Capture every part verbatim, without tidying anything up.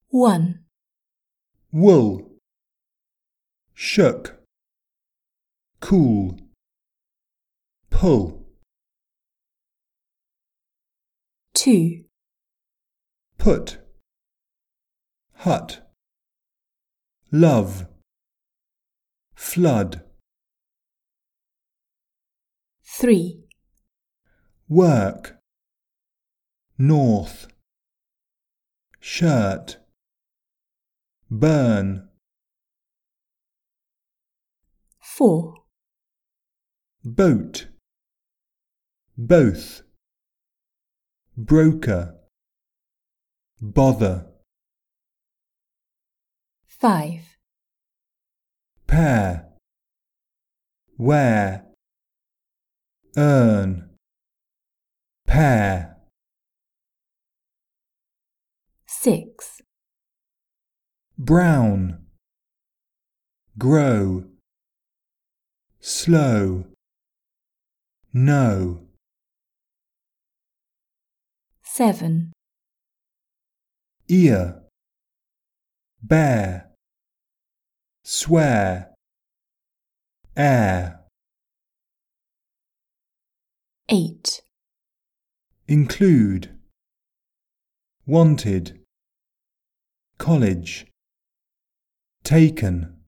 one, wool, shook, cool, pull. two, Put, hut, love, flood. three, Work, north, shirt, burn. four, Boat, both, broker, bother. five, Pair, wear, earn, pair. six, Brown, grow, slow, know. seven, Ear, bear, swear, air. eight, Include, wanted, college, taken.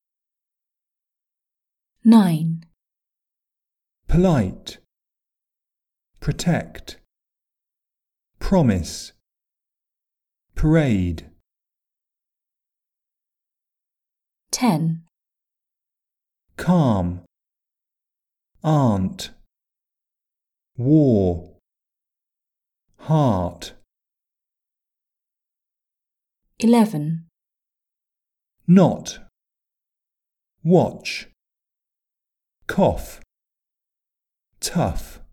nine, Polite, protect, promise, parade. ten, Calm, aunt, war, heart. eleven, Not, watch, cough, tough.